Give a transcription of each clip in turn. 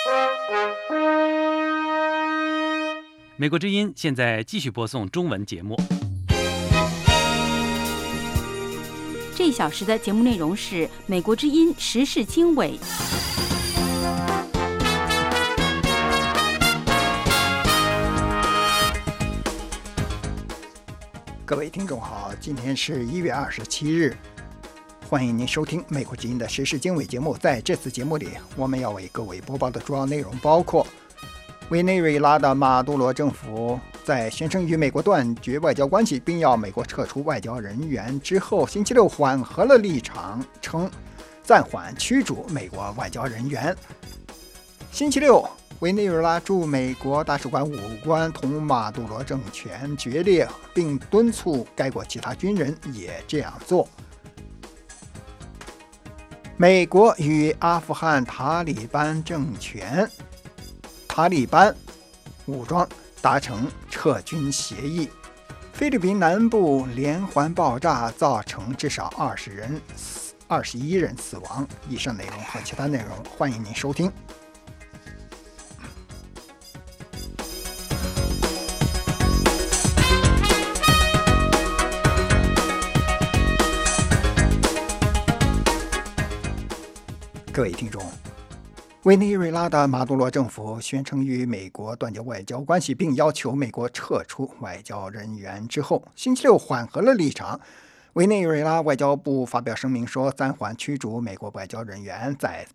美国之音现在继续播送中文节目。 这一小时的节目内容是美国之音时事经纬。 各位听众好，今天是1月27日，欢迎您收听美国之音的时事经纬节目。在这次节目里，我们要为各位播报的主要内容包括：委内瑞拉的马杜罗政府在宣称与美国断绝外交关系，并要美国撤出外交人员之后，星期六缓和了立场，称暂缓驱逐美国外交人员。星期六，委内瑞拉驻美国大使馆武官同马杜罗政权决裂，并敦促该国其他军人也这样做。美国与阿富汗塔利班武装达成撤军协议。菲律宾南部连环爆炸造成至少21人死亡。以上内容和其他内容，欢迎您收听。各位听众，委内瑞拉的马杜罗政府宣称与美国断绝外交关系，并要求美国撤出外交人员之后，星期六缓和了立场。委内瑞拉外交部发表声明说，暂缓驱逐美国外交人员，在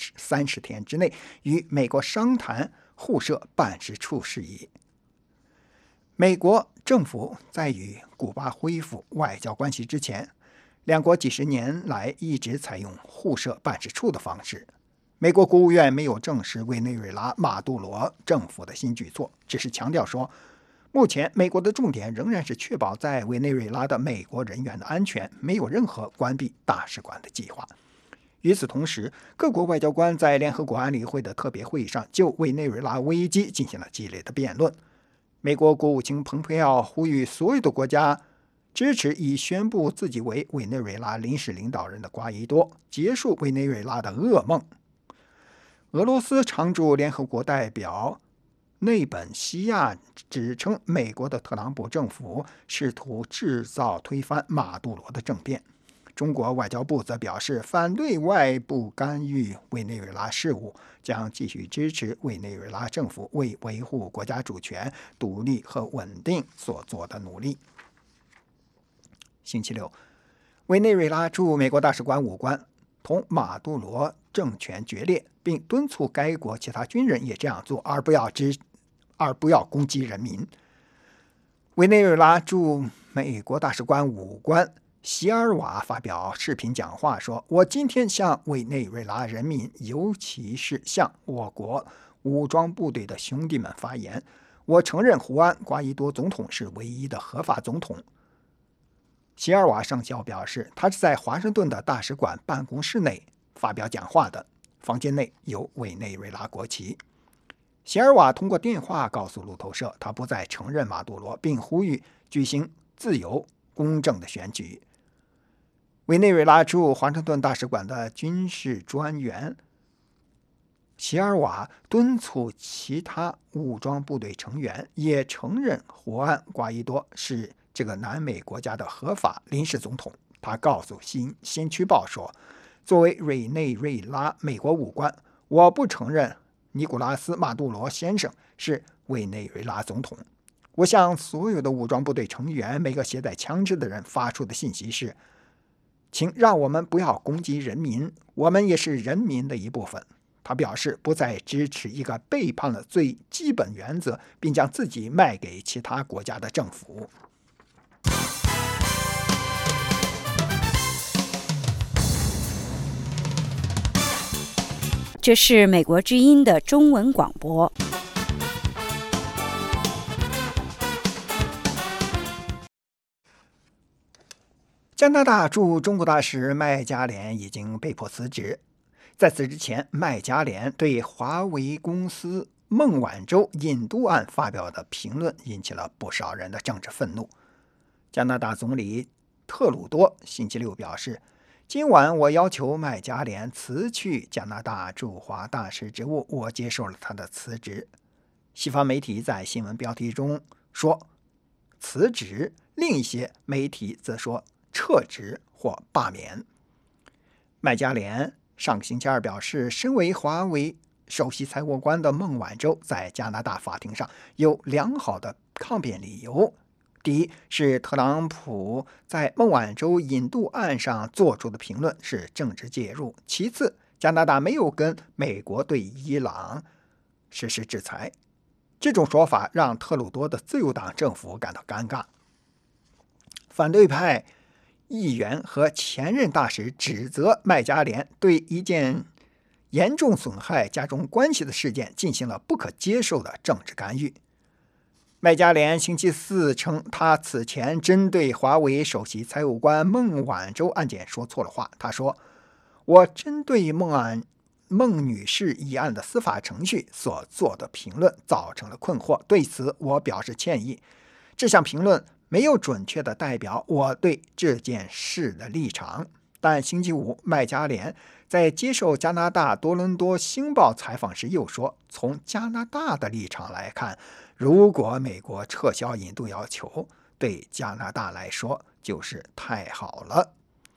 30天之内与美国商谈互设办事处事宜。美国政府在与古巴恢复外交关系之前，两国几十年来一直采用互设办事处的方式。美国国务院没有证实委内瑞拉马杜罗政府的新举措，只是强调说，目前美国的重点仍然是确保在委内瑞拉的美国人员的安全，没有任何关闭大使馆的计划。与此同时，各国外交官在联合国安理会的特别会议上就委内瑞拉危机进行了激烈的辩论。美国国务卿蓬佩奥呼吁所有的国家支持已宣布自己为委内瑞拉临时领导人的瓜伊多，结束委内瑞拉的噩梦。俄罗斯常驻联合国代表内本西亚指称，美国的特朗普政府试图制造推翻马杜罗的政变。中国外交部则表示，反对外部干预委内瑞拉事务，将继续支持委内瑞拉政府为维护国家主权、独立和稳定所做的努力。星期六，委内瑞拉驻美国大使馆武官同马杜罗政权决裂，并敦促该国其他军人也这样做，而不要攻击人民。委内瑞拉驻美国大使馆武官席尔瓦发表视频讲话说，我今天向委内瑞拉人民，尤其是向我国武装部队的兄弟们发言。我承认胡安·瓜伊多总统是唯一的合法总统。席尔瓦上校表示，他是在华盛顿的大使馆办公室内发表讲话的，房间内有委内瑞拉国旗。席尔瓦通过电话告诉路透社，他不再承认马杜罗，并呼吁举行自由公正的选举。委内瑞拉驻华盛顿大使馆的军事专员席尔瓦敦促其他武装部队成员也承认胡安·瓜伊多是这个南美国家的合法临时总统。他告诉先驱报说，作为委内瑞拉美国武官，我不承认尼古拉斯·马杜罗先生是委内瑞拉总统。我向所有的武装部队成员，每个携带枪支的人发出的信息是，请让我们不要攻击人民，我们也是人民的一部分。他表示不再支持一个背叛了最基本原则，并将自己卖给其他国家的政府。 这是美国之音的中文广播。 加拿大驻中国大使麦加连已经被迫辞职。在此之前，麦加连对华为公司孟晚舟引渡案发表的评论引起了不少人的政治愤怒。加拿大总理特鲁多星期六表示， 今晚我要求麦加连辞去加拿大驻华大使职务，我接受了他的辞职。西方媒体在新闻标题中说辞职，另一些媒体则说撤职或罢免。麦加连上个星期二表示，身为华为首席财务官的孟晚舟在加拿大法庭上有良好的抗辩理由。第一是特朗普在孟晚舟引渡案上做出的评论是政治介入，其次加拿大没有跟美国对伊朗实施制裁。这种说法让特鲁多的自由党政府感到尴尬。反对派议员和前任大使指责麦加连对一件严重损害加中关系的事件进行了不可接受的政治干预。麦加连星期四称，他此前针对华为首席财务官孟晚舟案件说错了话。他说，我针对孟女士一案的司法程序所做的评论造成了困惑，对此我表示歉意。这项评论没有准确地代表我对这件事的立场。但星期五，麦加连在接受加拿大多伦多星报采访时又说，从加拿大的立场来看，如果美国撤销引渡要求，对加拿大来说就是太好了。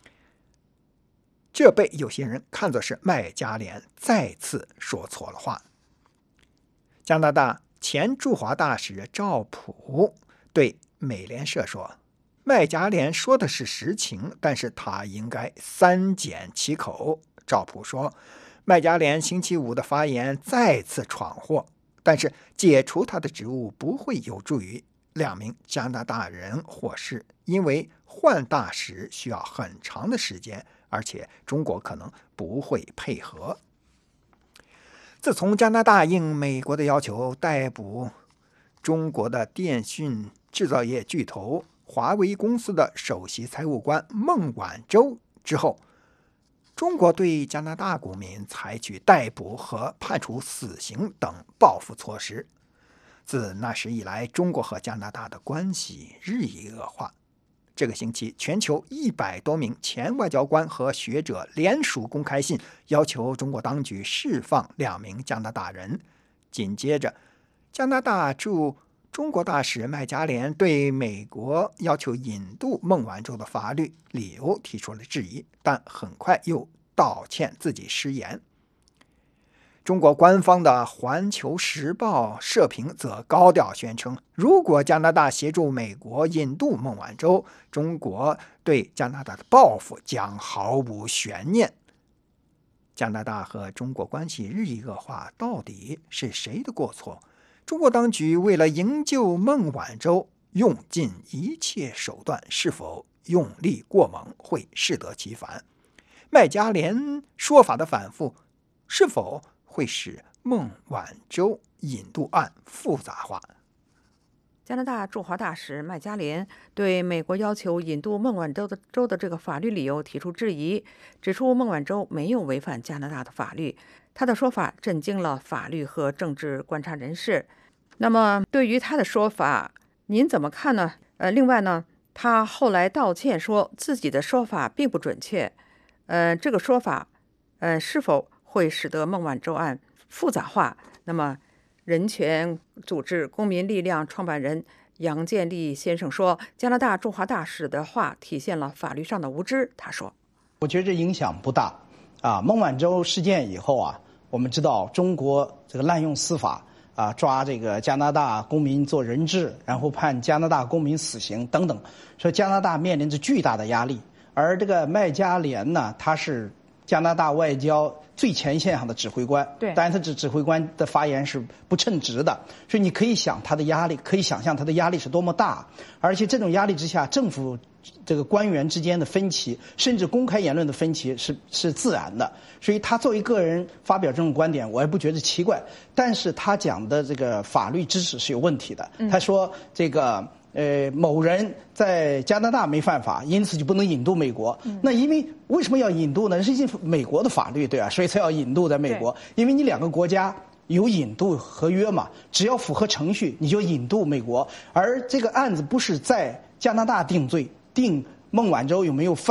这被有些人看作是麦加连再次说错了话。加拿大前驻华大使赵普对美联社说，麦加连说的是实情，但是他应该三缄其口。赵普说，麦加连星期五的发言再次闯祸，但是解除他的职务不会有助于2名加拿大人获释，因为换大使需要很长的时间，而且中国可能不会配合。自从加拿大应美国的要求逮捕中国的电讯制造业巨头华为公司的首席财务官孟晚舟之后，中国对加拿大公民采取逮捕和判处死刑等报复措施。自那时以来，中国和加拿大的关系日益恶化。这个星期，全球100多名前外交官和学者联署公开信，要求中国当局释放2名加拿大人。紧接着，加拿大驻中国大使麦加连对美国要求引渡孟晚舟的法律理由提出了质疑，但很快又道歉自己失言。中国官方的《环球时报》社评则高调宣称，如果加拿大协助美国引渡孟晚舟，中国对加拿大的报复将毫无悬念。加拿大和中国关系日益恶化，到底是谁的过错？中国当局为了营救孟晚舟，用尽一切手段，是否用力过猛，会适得其反？麦加连说法的反复，是否会使孟晚舟引渡案复杂化？ 加拿大驻华大使麦加连对美国要求引渡孟晚舟的这个法律理由提出质疑，指出孟晚舟没有违反加拿大的法律。他的说法震惊了法律和政治观察人士。那么对于他的说法，您怎么看呢？另外呢，他后来道歉说自己的说法并不准确。这个说法，是否会使得孟晚舟案复杂化？那么，人权组织公民力量创办人杨建立先生说，加拿大驻华大使的话体现了法律上的无知。他说：“ 我觉得这影响不大啊。孟晚舟事件以后啊，我们知道中国这个滥用司法啊，抓这个加拿大公民做人质，然后判加拿大公民死刑等等，所以加拿大面临着巨大的压力。而这个麦加连呢，他是加拿大外交最前线上的指挥官， 对， 当然他指挥官的发言是不称职的，所以你可以想他的压力，可以想象他的压力是多么大。而且这种压力之下，政府这个官员之间的分歧，甚至公开言论的分歧是自然的。所以他作为个人发表这种观点，我也不觉得奇怪。但是他讲的这个法律知识是有问题的。他说这个某人在加拿大没犯法，因此就不能引渡美国。那因为为什么要引渡呢？是因为美国的法律，对吧？所以才要引渡在美国。因为你两个国家有引渡合约嘛，只要符合程序，你就引渡美国。而这个案子不是在加拿大定罪，定孟晚舟有没有犯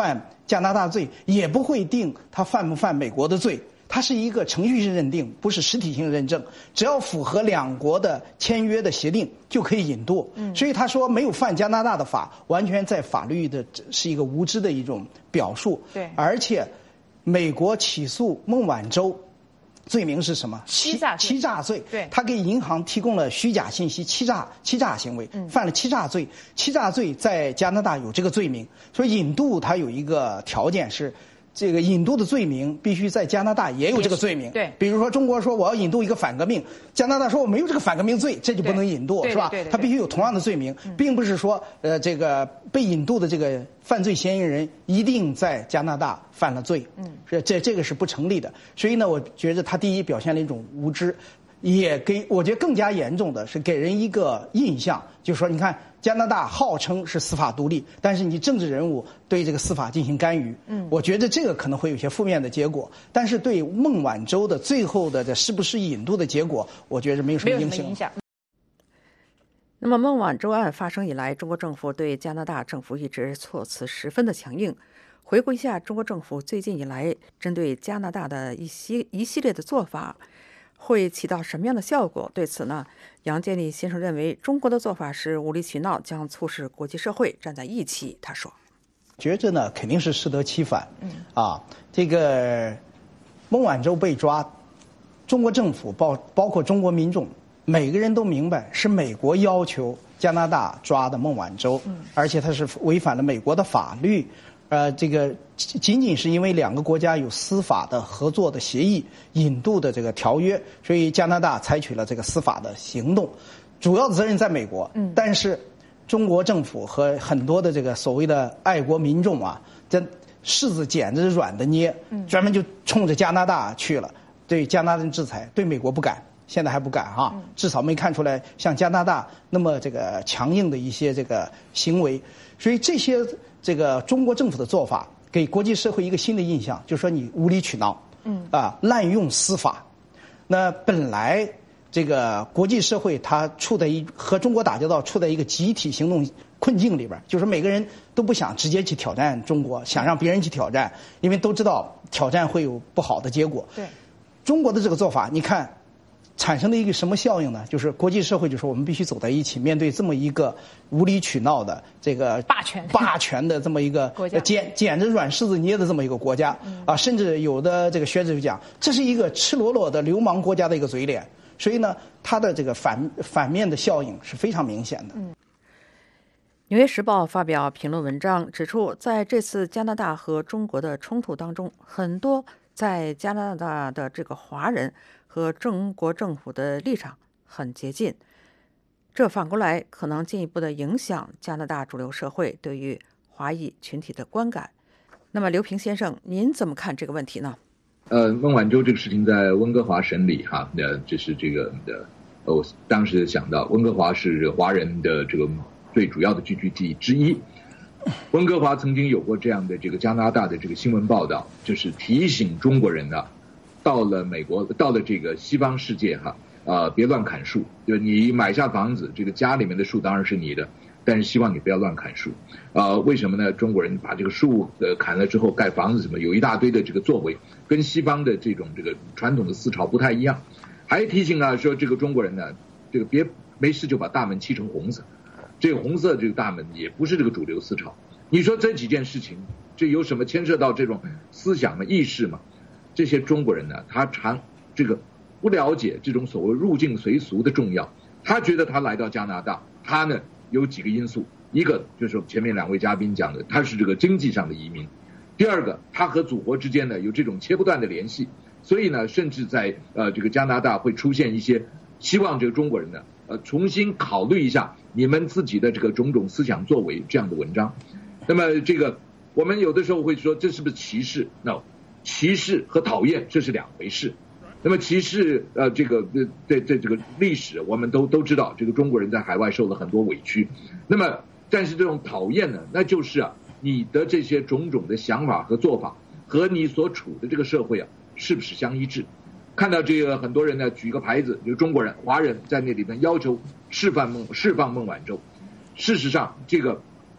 加拿大罪，也不会定他犯不犯美国的罪。它是一个程序性认定，不是实体性认证。只要符合两国的签约的协定，就可以引渡。所以他说没有犯加拿大的法，完全在法律的是一个无知的一种表述。 对， 而且美国起诉孟晚舟，罪名是什么？欺诈罪。 对， 他给银行提供了虚假信息，欺诈行为，犯了欺诈罪。欺诈罪在加拿大有这个罪名，所以引渡它有一个条件是。这个引渡的罪名必须在加拿大也有这个罪名。 对， 比如说中国说我要引渡一个反革命，加拿大说我没有这个反革命罪，这就不能引渡，是吧？ 对， 他必须有同样的罪名，并不是说这个被引渡的这个犯罪嫌疑人一定在加拿大犯了罪。这个是不成立的。所以呢，我觉得他第一表现了一种无知。也我觉得更加严重的是给人一个印象，就是说，你看加拿大号称是司法独立，但是你政治人物对这个司法进行干预，我觉得这个可能会有些负面的结果。但是对孟晚舟的最后的这是不是引渡的结果，我觉得没有什么影响。 那么孟晚舟案发生以来，中国政府对加拿大政府一直措辞十分的强硬。回顾一下中国政府最近以来针对加拿大的一系列的做法，会起到什么样的效果？对此呢，杨建立先生认为中国的做法是无理取闹，将促使国际社会站在一起。他说：“ 觉着呢，肯定是适得其反。这个孟晚舟被抓，中国政府包括中国民众，每个人都明白是美国要求加拿大抓的孟晚舟，而且他是违反了美国的法律。这个仅仅是因为两个国家有司法的合作的协议、引渡的这个条约，所以加拿大采取了这个司法的行动，主要的责任在美国。但是中国政府和很多的这个所谓的爱国民众啊，这柿子捡着软的捏，专门就冲着加拿大去了，对加拿大人制裁，对美国不敢。现在还不敢哈，至少没看出来像加拿大那么这个强硬的一些这个行为，所以这些这个中国政府的做法给国际社会一个新的印象，就是说你无理取闹，滥用司法。那本来这个国际社会它和中国打交道，处在一个集体行动困境里边，就是每个人都不想直接去挑战中国，想让别人去挑战，因为都知道挑战会有不好的结果。 对， 中国的这个做法，你看。产生了一个什么效应呢？就是国际社会就说我们必须走在一起，面对这么一个无理取闹的这个霸权的这么一个国家， 捡着软柿子捏的这么一个国家甚至有的这个学者就讲，这是一个赤裸裸的流氓国家的一个嘴脸。所以呢，它的这个反面的效应是非常明显的。 纽约时报发表评论文章指出，在这次加拿大和中国的冲突当中，很多在加拿大的这个华人和中国政府的立场很接近，这反过来可能进一步的影响加拿大主流社会对于华裔群体的观感。那么刘平先生，您怎么看这个问题呢？ 孟晚舟这个事情在温哥华审理哈，这是这个我当时想到温哥华是华人的这个最主要的聚居地之一。温哥华曾经有过这样的这个加拿大的这个新闻报道，就是提醒中国人呢，到了美国，到了这个西方世界哈，别乱砍树。就你买下房子，这个家里面的树当然是你的，但是希望你不要乱砍树。为什么呢？中国人把这个树砍了之后盖房子什么，有一大堆的这个作为，跟西方的这种这个传统的思潮不太一样。还提醒说这个中国人呢，这个别没事就把大门漆成红色。这个红色这个大门也不是这个主流思潮。你说这几件事情，这有什么牵涉到这种思想的意识吗？这些中国人呢，他这个不了解这种所谓入境随俗的重要。他觉得他来到加拿大，他呢有几个因素，一个就是前面两位嘉宾讲的，他是这个经济上的移民；第二个，他和祖国之间呢有这种切不断的联系，所以呢，甚至在这个加拿大会出现一些希望这个中国人呢重新考虑一下你们自己的这个种种思想作为这样的文章。那么这个我们有的时候会说这是不是歧视 ？No， 歧视和讨厌这是两回事。那么歧视这个历史我们都知道，这个中国人在海外受了很多委屈。那么但是这种讨厌呢，那就是你的这些种种的想法和做法和你所处的这个社会是不是相一致？看到这个很多人呢举个牌子，就中国人华人在那里面要求释放孟晚舟。事实上这个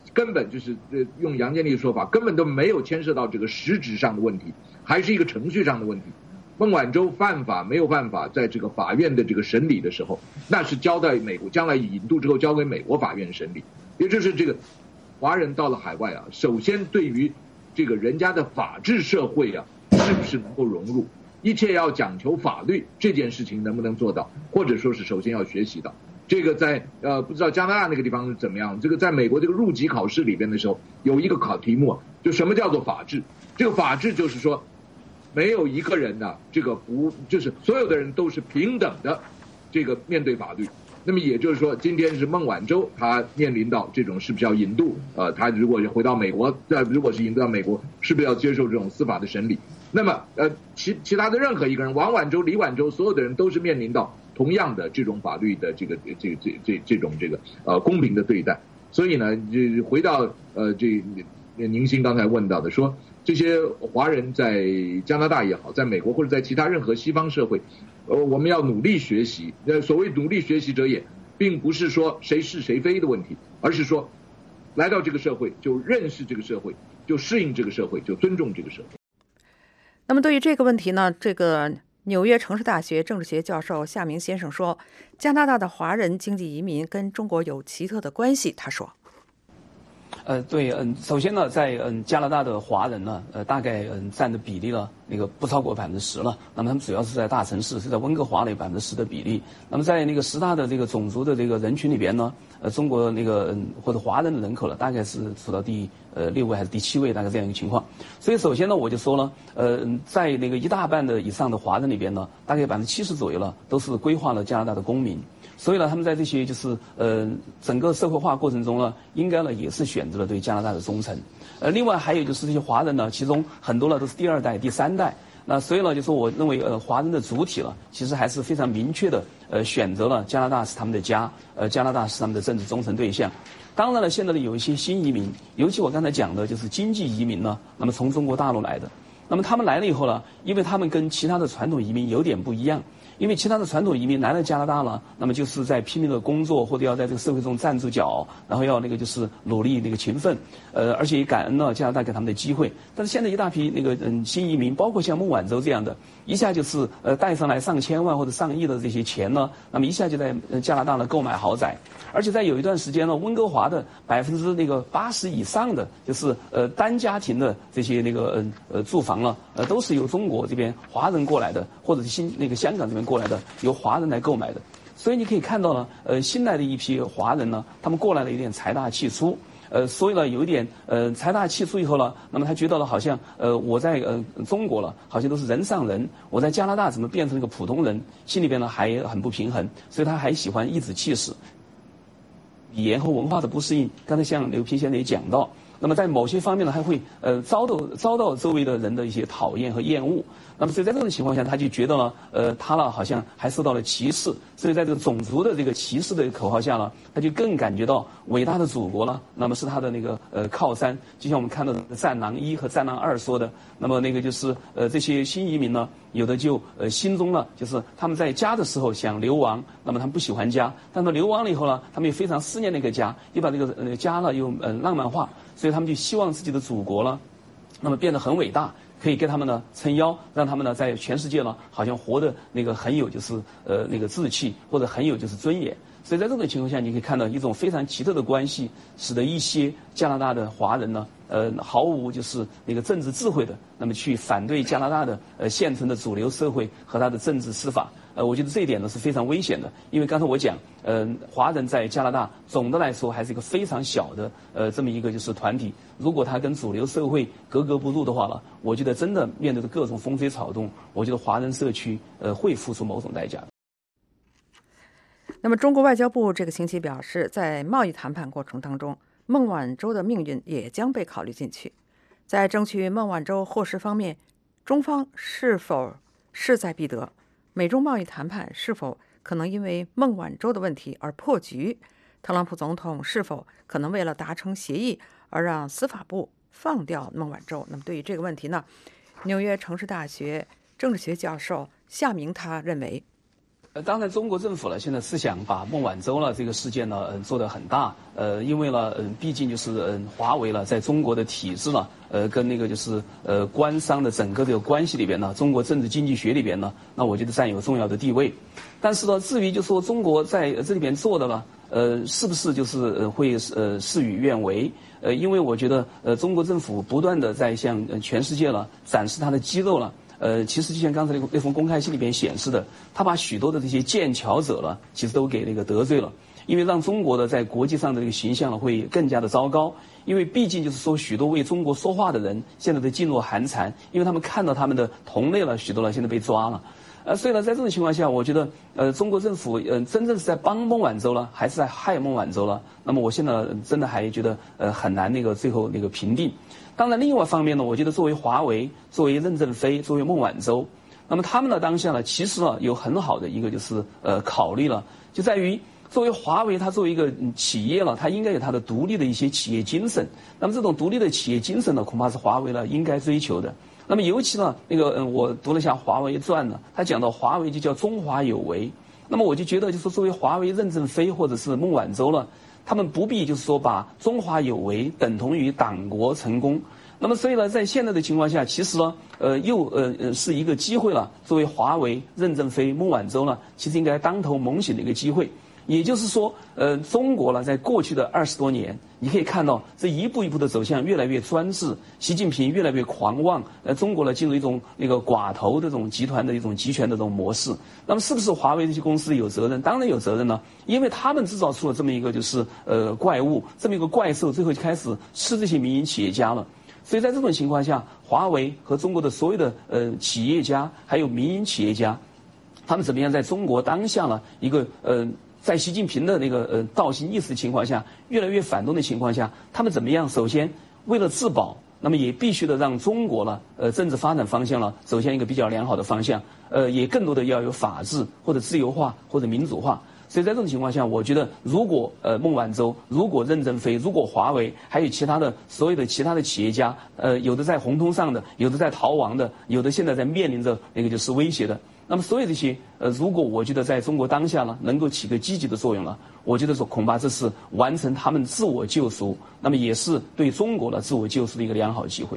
根本就是用杨建立的说法，根本都没有牵涉到这个实质上的问题，还是一个程序上的问题。孟晚舟犯法没有办法在这个法院的这个审理的时候，那是交在美国，将来引渡之后交给美国法院审理。也就是这个华人到了海外啊，首先对于这个人家的法治社会啊，是不是能够融入，一切要讲求法律，这件事情能不能做到，或者说是首先要学习到。这个在不知道加拿大那个地方是怎么样，这个在美国这个入籍考试里边的时候，有一个考题目，就什么叫做法治？这个法治就是说，没有一个人呢，这个不就是所有的人都是平等的，这个面对法律。那么也就是说，今天是孟晚舟，他面临到这种是不是要引渡？他如果回到美国，如果是引渡到美国，是不是要接受这种司法的审理？那么其他的任何一个人，王晚舟、李晚舟，所有的人都是面临到同样的这种法律的这种公平的对待。所以呢，回到宁欣刚才问到的说。这些华人在加拿大也好，在美国或者在其他任何西方社会，我们要努力学习。所谓努力学习者也，并不是说谁是谁非的问题，而是说来到这个社会就认识这个社会，就适应这个社会，就尊重这个社会。 那么对于这个问题呢，这个纽约城市大学政治学教授夏明先生说，加拿大的华人经济移民跟中国有奇特的关系。他说。 对，首先呢，在加拿大的华人呢，大概占的比例呢，那个不超过10%了。那么他们主要是在大城市，是在温哥华那10%的比例。那么在那个10大的这个种族的这个人群里边呢，中国那个或者华人的人口呢，大概是处到第6位还是第7位，大概这样一个情况。所以首先呢，我就说呢，在那个1大半的以上的华人里边呢，大概70%左右了，都是规划了加拿大的公民。所以呢，他们在这些就是整个社会化过程中呢，应该呢也是选择了对加拿大的忠诚。另外还有就是这些华人呢，其中很多呢都是第2代、第3代。那所以呢，就说我认为华人的主体了，其实还是非常明确的选择了加拿大是他们的家，加拿大是他们的政治忠诚对象。当然了，现在呢有一些新移民，尤其我刚才讲的就是经济移民呢，那么从中国大陆来的，那么他们来了以后呢，因为他们跟其他的传统移民有点不一样。因为其他的传统移民来了加拿大了，那么就是在拼命的工作，或者要在这个社会中站住脚，然后要那个就是努力那个勤奋，而且也感恩了加拿大给他们的机会。但是现在一大批那个新移民，包括像孟晚舟这样的，一下就是带上来上千万或者上亿的这些钱呢，那么一下就在加拿大呢购买豪宅，而且在有一段时间呢，温哥华的80%以上的就是单家庭的这些那个住房呢，都是由中国这边华人过来的，或者是香港这边过来的，由华人来购买的。所以你可以看到呢，新来的一批华人呢，他们过来了有点财大气粗，所以呢有一点财大气粗以后呢，那么他觉得了好像我在中国了，好像都是人上人，我在加拿大怎么变成一个普通人，心里边呢还很不平衡，所以他还喜欢颐指气使，语言和文化的不适应。刚才像刘平先生也讲到，那么在某些方面呢，还会遭到周围的人的一些讨厌和厌恶。那么所以在这种情况下，他就觉得呢，他呢好像还受到了歧视。所以在这个种族的这个歧视的口号下呢，他就更感觉到伟大的祖国呢，那么是他的那个靠山。就像我们看到的《战狼1》和《战狼2》说的，那么那个就是这些新移民呢，有的就心中呢，就是他们在家的时候想流亡，那么他们不喜欢家，但是流亡了以后呢，他们也非常思念那个家，又把这个家呢又浪漫化，所以他们就希望自己的祖国呢，那么变得很伟大。可以给他们呢撑腰，让他们呢在全世界呢好像活得那个很有就是那个志气，或者很有就是尊严。所以在这种情况下，你可以看到一种非常奇特的关系，使得一些加拿大的华人呢，毫无就是那个政治智慧的，那么去反对加拿大的现存的主流社会和他的政治司法。我觉得这一点呢是非常危险的，因为刚才我讲，华人在加拿大总的来说还是一个非常小的这么一个就是团体。如果他跟主流社会格格不入的话呢，我觉得真的面对着各种风吹草动，我觉得华人社区会付出某种代价的。 那么中国外交部这个星期表示，在贸易谈判过程当中，孟晚舟的命运也将被考虑进去。在争取孟晚舟获释方面，中方是否势在必得？美中贸易谈判是否可能因为孟晚舟的问题而破局？特朗普总统是否可能为了达成协议而让司法部放掉孟晚舟？那么对于这个问题呢，纽约城市大学政治学教授夏明他认为， 当然，中国政府呢，现在是想把孟晚舟呢这个事件呢，做得很大，因为呢，毕竟就是华为呢，在中国的体制呢，跟那个就是官商的整个这个关系里边呢，中国政治经济学里边呢，那我觉得占有重要的地位。但是呢，至于就说中国在这里边做的呢，是不是就是会事与愿违？因为我觉得中国政府不断的在向全世界呢展示它的肌肉了。其实就像刚才那封公开信里边显示的，他把许多的这些剑桥者呢，其实都给那个得罪了，因为让中国的在国际上的这个形象呢会更加的糟糕。因为毕竟就是说，许多为中国说话的人现在都噤若寒蝉，因为他们看到他们的同类了，许多了现在被抓了。所以呢，在这种情况下，我觉得中国政府真正是在帮孟晚舟了，还是在害孟晚舟了？那么我现在真的还觉得很难那个最后那个评定。当然，另外一方面呢，我觉得作为华为、作为任正非、作为孟晚舟，那么他们呢当下呢，其实呢有很好的一个就是考虑了，就在于作为华为，它作为一个企业了，它应该有它的独立的一些企业精神。那么这种独立的企业精神呢，恐怕是华为呢应该追求的。那么尤其呢，那个我读了一下华为传呢，他讲到华为就叫中华有为。那么我就觉得，就是作为华为任正非或者是孟晚舟了，他们不必就是说把中华有为等同于党国成功。那么所以呢，在现在的情况下，其实呢，又是一个机会了。作为华为、任正非、孟晚舟呢，其实应该当头猛醒的一个机会。也就是说，中国呢，在过去的20多年，你可以看到这一步一步的走向越来越专制，习近平越来越狂妄，中国呢进入一种那个寡头的这种集团的一种集权的这种模式。那么是不是华为这些公司有责任？当然有责任了，因为他们制造出了这么一个就是怪物，这么一个怪兽，最后就开始吃这些民营企业家了。所以在这种情况下，华为和中国的所有的企业家还有民营企业家，他们怎么样在中国当下呢一个在习近平的那个倒行逆施的情况下，越来越反动的情况下，他们怎么样？首先为了自保，那么也必须的让中国呢政治发展方向呢走向一个比较良好的方向，也更多的要有法治或者自由化或者民主化。所以在这种情况下，我觉得如果孟晚舟、如果任正非、如果华为，还有其他的所有的其他的企业家，有的在红通上的，有的在逃亡的，有的现在在面临着那个就是威胁的。那么所有这些如果我觉得在中国当下呢能够起个积极的作用了，我觉得说恐怕这是完成他们自我救赎，那么也是对中国的自我救赎的一个良好机会。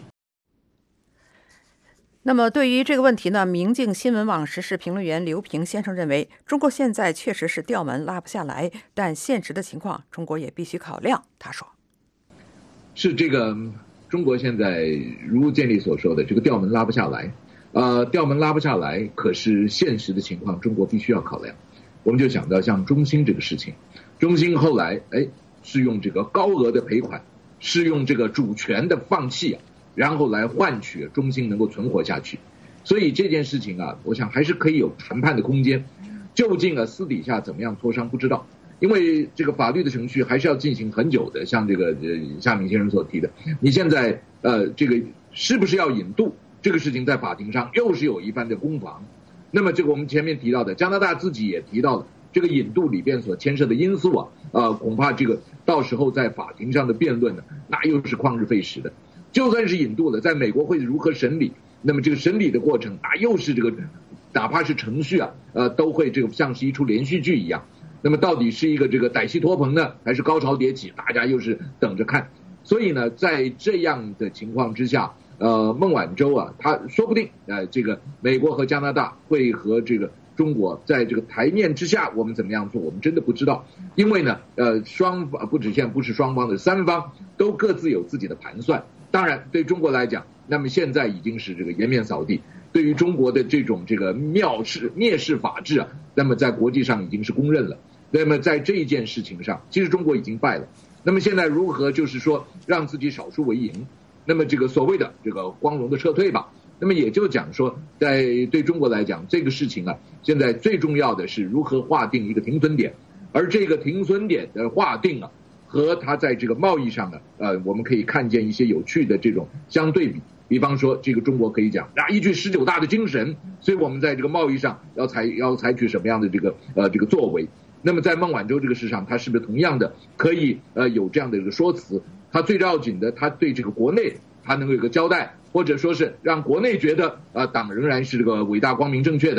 那么对于这个问题呢，明镜新闻网时事评论员刘平先生认为，中国现在确实是调门拉不下来，但现实的情况中国也必须考量。他说， 是这个中国现在如建立所说的这个调门拉不下来，调门拉不下来，可是现实的情况中国必须要考量。我们就想到像中兴这个事情，中兴后来是用这个高额的赔款，是用这个主权的放弃然后来换取中兴能够存活下去。所以这件事情我想还是可以有谈判的空间。究竟私底下怎么样磋商不知道，因为这个法律的程序还是要进行很久的。像这个夏明先生所提的，你现在这个是不是要引渡这个事情在法庭上又是有一番的攻防。那么这个我们前面提到的加拿大自己也提到了这个引渡里边所牵涉的因素恐怕这个到时候在法庭上的辩论呢，那又是旷日费时的。就算是引渡了，在美国会如何审理？那么这个审理的过程又是这个，哪怕是程序都会这个像是一出连续剧一样。那么到底是一个这个歹戏拖棚呢，还是高潮迭起？大家又是等着看。所以呢，在这样的情况之下，孟晚舟他说不定这个美国和加拿大会和这个中国在这个台面之下，我们怎么样做，我们真的不知道。因为呢，双方不是双方的，三方都各自有自己的盘算。当然，对中国来讲，那么现在已经是这个颜面扫地。对于中国的这种这个蔑视法治那么在国际上已经是公认了。那么在这一件事情上，其实中国已经败了。那么现在如何就是说让自己少输为赢？那么这个所谓的这个光荣的撤退吧。那么也就讲说，对中国来讲，这个事情现在最重要的是如何划定一个停损点，而这个停损点的划定和它在这个贸易上我们可以看见一些有趣的这种相对比。比方说，这个中国可以讲依据19大的精神，所以我们在这个贸易上要采取什么样的这个作为。那么在孟晚舟这个事上，它是不是同样的可以有这样的一个说辞？它最要紧的，它对这个国内它能够有个交代，或者说是让国内觉得党仍然是这个伟大光明正确的。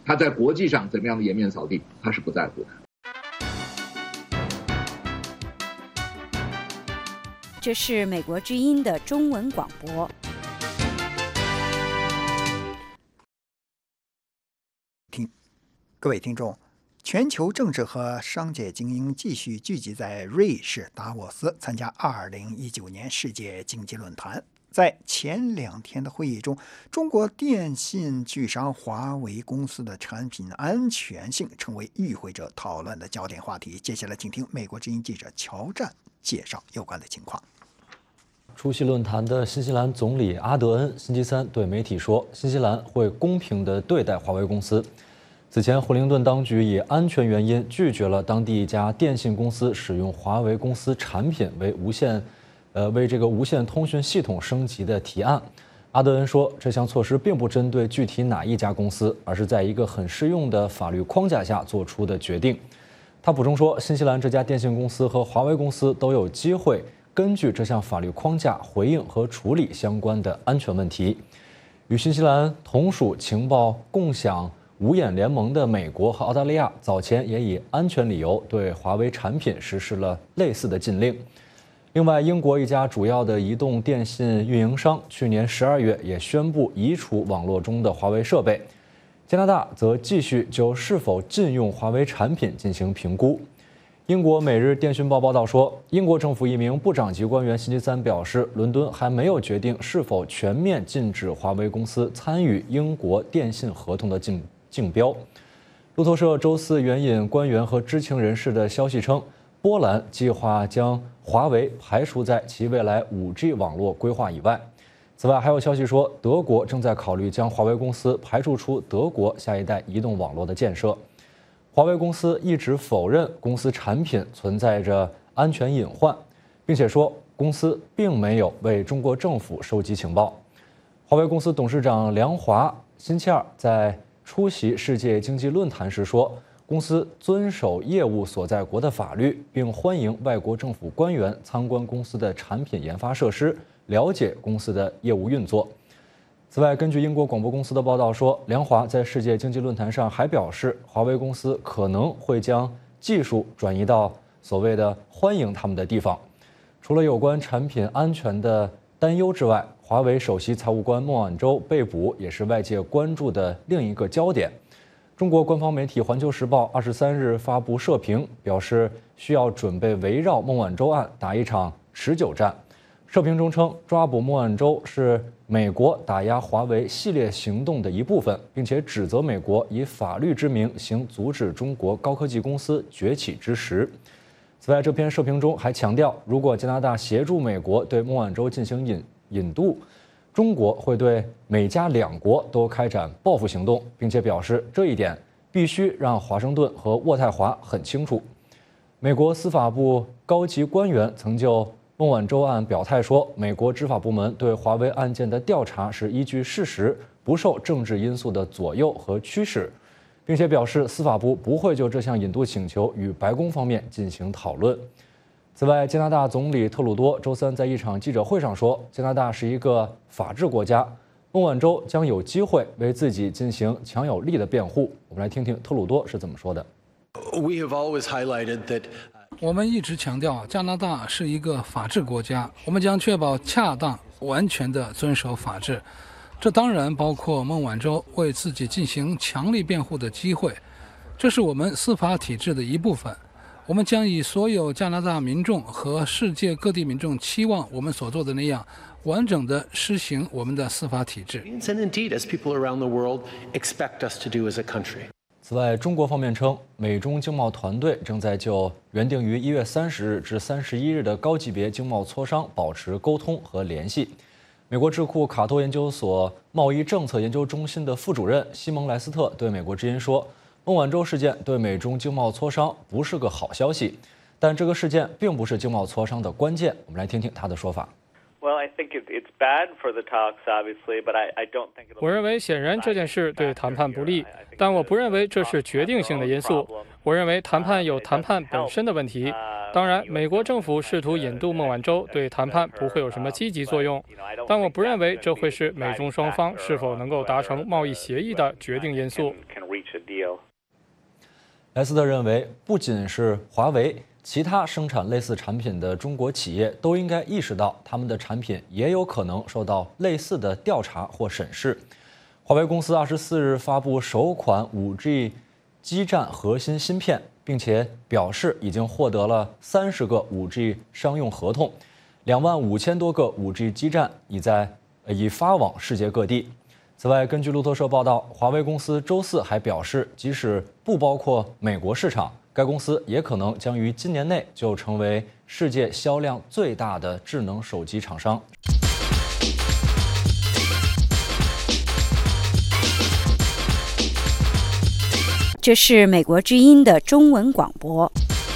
他在国际上怎么样的颜面扫地，他是不在乎的。 这是美国之音的中文广播。 各位听众，全球政治和商界精英继续聚集在瑞士达沃斯参加2019年世界经济论坛。在前2天的会议中，中国电信巨商华为公司的产品安全性成为与会者讨论的焦点话题。接下来请听美国之音记者乔战介绍有关的情况。 出席论坛的新西兰总理阿德恩星期三对媒体说，新西兰会公平地对待华为公司。此前，惠灵顿当局以安全原因拒绝了当地一家电信公司使用华为公司产品为无线通讯系统升级的提案。阿德恩说，这项措施并不针对具体哪一家公司，而是在一个很适用的法律框架下做出的决定。他补充说，新西兰这家电信公司和华为公司都有机会根据这项法律框架回应和处理相关的安全问题。与新西兰同属情报共享五眼联盟的美国和澳大利亚早前也以安全理由对华为产品实施了类似的禁令。另外，英国一家主要的移动电信运营商去年12月也宣布移除网络中的华为设备。加拿大则继续就是否禁用华为产品进行评估。英国《每日电讯报》报道说，英国政府一名部长级官员星期三表示，伦敦还没有决定是否全面禁止华为公司参与英国电信合同的竞标。路透社周四援引官员和知情人士的消息称，波兰计划将华为排除在其未来5G 网络规划以外。此外，还有消息说，德国正在考虑将华为公司排除出德国下一代移动网络的建设。华为公司一直否认公司产品存在着安全隐患，并且说公司并没有为中国政府收集情报。华为公司董事长梁华星期二在出席世界经济论坛时说，公司遵守业务所在国的法律，并欢迎外国政府官员参观公司的产品研发设施，了解公司的业务运作。此外，根据英国广播公司的报道说，梁华在世界经济论坛上还表示，华为公司可能会将技术转移到所谓的欢迎他们的地方。除了有关产品安全的担忧之外，华为首席财务官孟晚舟被捕也是外界关注的另一个焦点。中国官方媒体《环球时报》23日发布社评，表示需要准备围绕孟晚舟案打一场持久战。社评中称，抓捕孟晚舟是美国打压华为系列行动的一部分，并且指责美国以法律之名行阻止中国高科技公司崛起之实。此外，这篇社评中还强调，如果加拿大协助美国对孟晚舟进行引渡，中国会对美加2国都开展报复行动，并且表示这一点必须让华盛顿和渥太华很清楚。美国司法部高级官员曾就孟晚舟案表态说，美国执法部门对华为案件的调查是依据事实，不受政治因素的左右和驱使，并且表示司法部不会就这项引渡请求与白宫方面进行讨论。此外，加拿大总理特鲁多周三在一场记者会上说，加拿大是一个法治国家，孟晚舟将有机会为自己进行强有力的辩护。我们来听听特鲁多是怎么说的。 我们一直强调，加拿大是一个法治国家，我们将确保恰当、完全地遵守法治。这当然包括孟晚舟为自己进行强力辩护的机会，这是我们司法体制的一部分。我们将以所有加拿大民众和世界各地民众期望我们所做的那样，完整地施行我们的司法体制。 此外，中国方面称，美中经贸团队正在就原定于1月30日至31日的高级别经贸磋商保持沟通和联系。美国智库卡托研究所贸易政策研究中心的副主任西蒙莱斯特对美国之音说，孟晚舟事件对美中经贸磋商不是个好消息，但这个事件并不是经贸磋商的关键。我们来听听他的说法。 我认为显然这件事对谈判不利，但我不认为这是决定性的因素。我认为谈判有谈判本身的问题。当然，美国政府试图引渡孟晚舟对谈判不会有什么积极作用，但我不认为这会是美中双方是否能够达成贸易协议的决定因素。 莱斯特认为，不仅是华为，其他生产类似产品的中国企业都应该意识到，他们的产品也有可能受到类似的调查或审视。华为公司24日发布首款 5G 基站核心芯片，并且表示已经获得了30个 5G 商用合同，25000多个 5G 基站已发往世界各地。此外，根据路透社报道，华为公司周四还表示，即使不包括美国市场，该公司也可能将于今年内就成为世界销量最大的智能手机厂商。 这是美国之音的中文广播。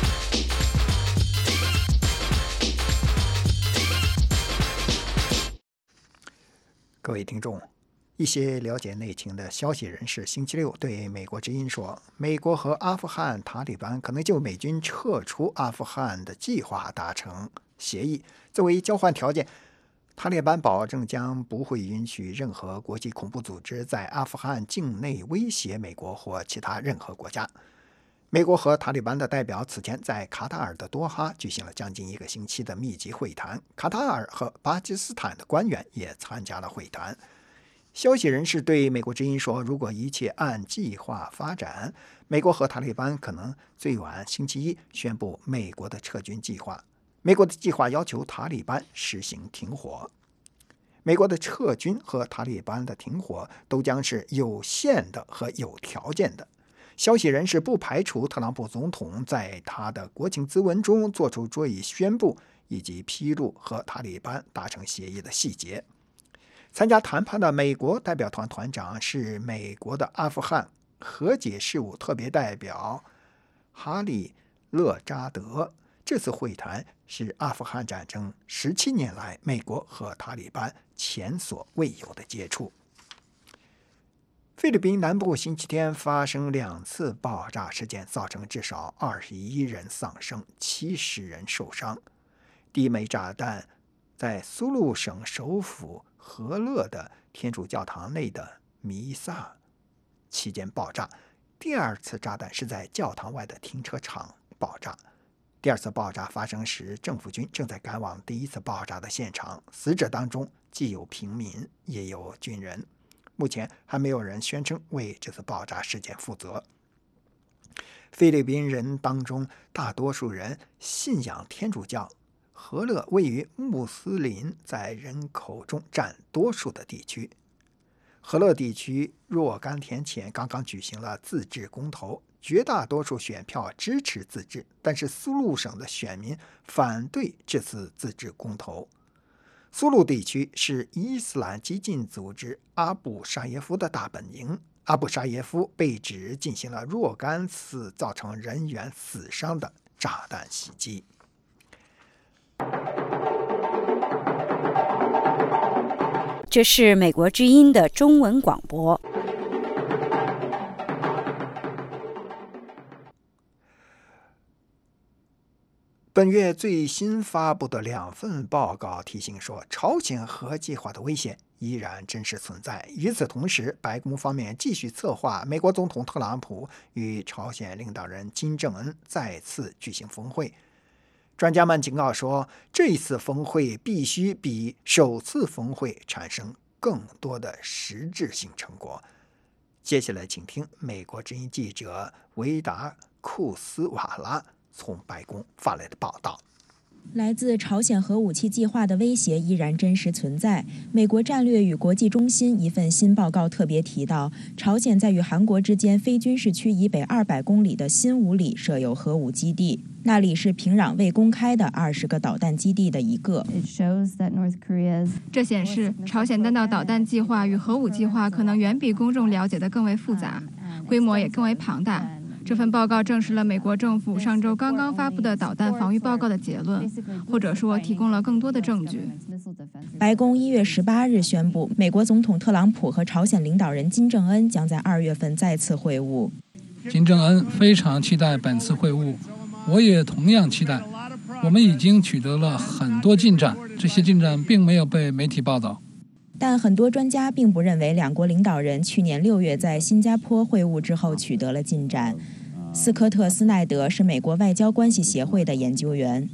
各位听众，一些了解内情的消息人士星期六对美国之音说，美国和阿富汗塔利班可能就美军撤出阿富汗的计划达成协议。作为交换条件，塔利班保证将不会允许任何国际恐怖组织在阿富汗境内威胁美国或其他任何国家。美国和塔利班的代表此前在卡塔尔的多哈举行了将近1个星期的密集会谈，卡塔尔和巴基斯坦的官员也参加了会谈。消息人士对美国之音说，如果一切按计划发展，美国和塔利班可能最晚星期一宣布美国的撤军计划。美国的计划要求塔利班实行停火。美国的撤军和塔利班的停火都将是有限的和有条件的。消息人士不排除特朗普总统在他的国情咨文中做出桌椅宣布，以及披露和塔利班达成协议的细节。参加谈判的美国代表团团长是美国的阿富汗和解事务特别代表哈利勒扎德。这次会谈是阿富汗战争17年来美国和塔利班前所未有的接触。菲律宾南部星期天发生2次爆炸事件，造成至少21人丧生，70人受伤。第一枚炸弹在苏禄省首府和乐的天主教堂内的弥撒期间爆炸，第2次炸弹是在教堂外的停车场爆炸。第2次爆炸发生时，政府军正在赶往第1次爆炸的现场，死者当中既有平民也有军人。目前还没有人宣称为这次爆炸事件负责。菲律宾人当中大多数人信仰天主教，和乐位于穆斯林在人口中占多数的地区。和乐地区若干天前刚刚举行了自治公投，绝大多数选票支持自治，但是苏禄省的选民反对这次自治公投。苏禄地区是伊斯兰激进组织阿布沙耶夫的大本营，阿布沙耶夫被指进行了若干次造成人员死伤的炸弹袭击。 这是美国之音的中文广播。 本月最新发布的2份报告提醒说，朝鲜核计划的危险依然真实存在。与此同时，白宫方面继续策划美国总统特朗普与朝鲜领导人金正恩再次举行峰会。专家们警告说，这一次峰会必须比首次峰会产生更多的实质性成果。接下来请听美国之音记者维达库斯瓦拉从白宫发来的报道。 来自朝鲜核武器计划的威胁依然真实存在。美国战略与国际中心一份新报告特别提到，朝鲜在与韩国之间非军事区以北200公里的新五里设有核武基地，那里是平壤未公开的20个导弹基地的一个。 这显示朝鲜弹道导弹计划与核武计划可能远比公众了解的更为复杂，规模也更为庞大。这份报告证实了美国政府上周刚刚发布的导弹防御报告的结论，或者说提供了更多的证据。 白宫1月18日宣布，美国总统特朗普和朝鲜领导人金正恩将在2月份再次会晤。 金正恩非常期待本次会晤，我也同样期待。我们已经取得了很多进展，这些进展并没有被媒体报道。 但很多专家并不认为两国领导人去年6月在新加坡会晤之后取得了进展。 斯科特·斯奈德是美国外交关系协会的研究员。